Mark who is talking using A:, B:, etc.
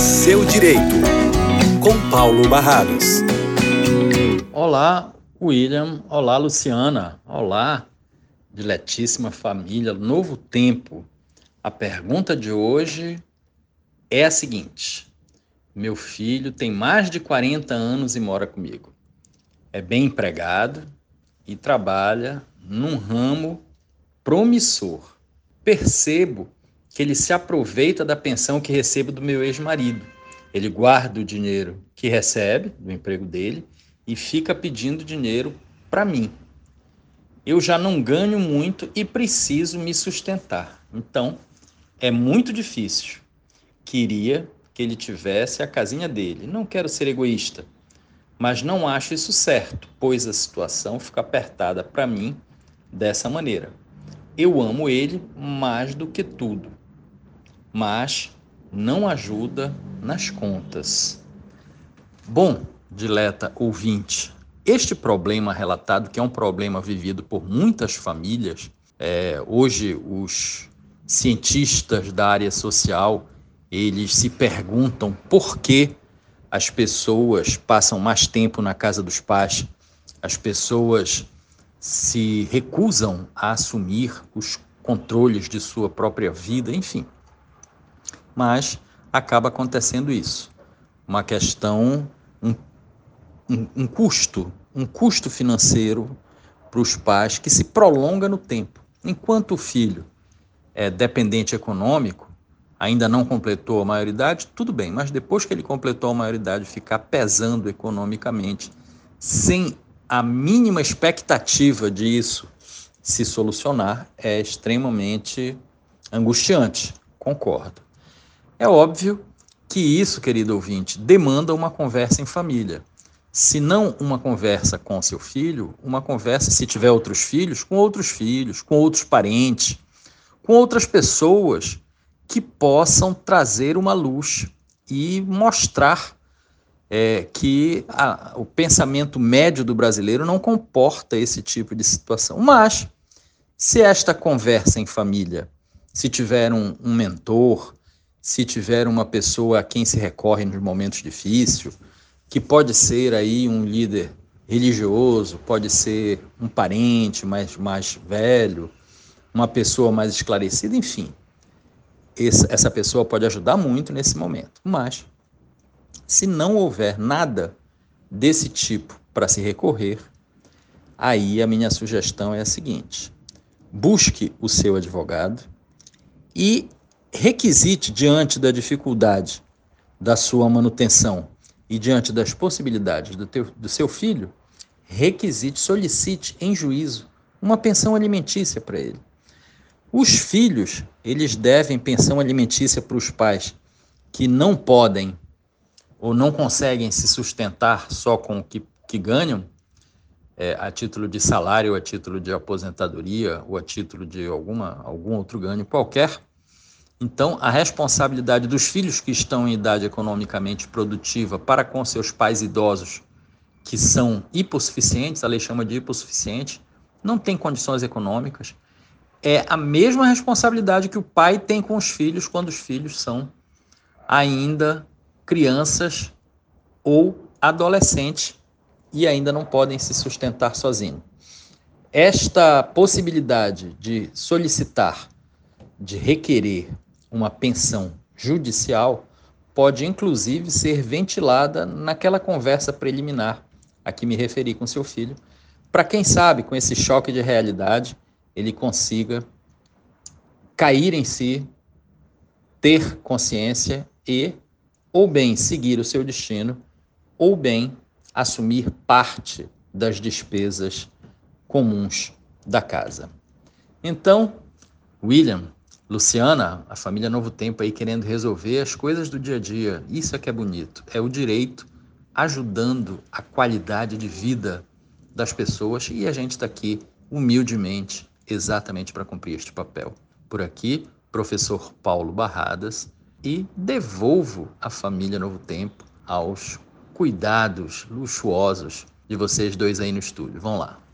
A: Seu Direito, com Paulo Barradas.
B: Olá, William. Olá, Luciana. Olá, diletíssima família Novo Tempo. A pergunta de hoje é a seguinte: meu filho tem mais de 40 anos e mora comigo. É bem empregado e trabalha num ramo promissor. Percebo que ele se aproveita da pensão que recebo do meu ex-marido. Ele guarda o dinheiro que recebe do emprego dele e fica pedindo dinheiro para mim. Eu já não ganho muito e preciso me sustentar. Então, é muito difícil. Queria que ele tivesse a casinha dele. Não quero ser egoísta, mas não acho isso certo, pois a situação fica apertada para mim dessa maneira. Eu amo ele mais do que tudo, mas não ajuda nas contas. Bom, dileta ouvinte, este problema relatado, que é um problema vivido por muitas famílias, hoje os cientistas da área social, eles se perguntam por que as pessoas passam mais tempo na casa dos pais, as pessoas se recusam a assumir os controles de sua própria vida, enfim. Mas acaba acontecendo isso. Uma questão, um custo financeiro para os pais que se prolonga no tempo. Enquanto o filho é dependente econômico, ainda não completou a maioridade, tudo bem, mas depois que ele completou a maioridade, ficar pesando economicamente, sem a mínima expectativa disso se solucionar, é extremamente angustiante, concordo. É óbvio que isso, querido ouvinte, demanda uma conversa em família. Se não uma conversa com seu filho, uma conversa, se tiver outros filhos, com outros parentes, com outras pessoas que possam trazer uma luz e mostrar que o pensamento médio do brasileiro não comporta esse tipo de situação. Mas, se esta conversa em família, se tiver um mentor, se tiver uma pessoa a quem se recorre nos momentos difíceis, que pode ser aí um líder religioso, pode ser um parente mais velho, uma pessoa mais esclarecida, enfim, essa pessoa pode ajudar muito nesse momento. Mas, se não houver nada desse tipo para se recorrer, aí a minha sugestão é a seguinte: busque o seu advogado e requisite, diante da dificuldade da sua manutenção e diante das possibilidades do seu filho, solicite em juízo uma pensão alimentícia para ele. Os filhos, eles devem pensão alimentícia para os pais que não podem ou não conseguem se sustentar só com o que ganham, a título de salário, a título de aposentadoria ou a título de algum outro ganho qualquer. Então, a responsabilidade dos filhos que estão em idade economicamente produtiva para com seus pais idosos, que são hipossuficientes, a lei chama de hipossuficiente, não tem condições econômicas, é a mesma responsabilidade que o pai tem com os filhos quando os filhos são ainda crianças ou adolescentes e ainda não podem se sustentar sozinhos. Esta possibilidade de solicitar, de requerer uma pensão judicial pode, inclusive, ser ventilada naquela conversa preliminar a que me referi com seu filho, para quem sabe, com esse choque de realidade, ele consiga cair em si, ter consciência e, ou bem, seguir o seu destino, ou bem, assumir parte das despesas comuns da casa. Então, William, Luciana, a família Novo Tempo aí querendo resolver as coisas do dia a dia, isso é que é bonito, é o direito ajudando a qualidade de vida das pessoas e a gente está aqui humildemente exatamente para cumprir este papel. Por aqui, professor Paulo Barradas, e devolvo a família Novo Tempo aos cuidados luxuosos de vocês dois aí no estúdio. Vão lá.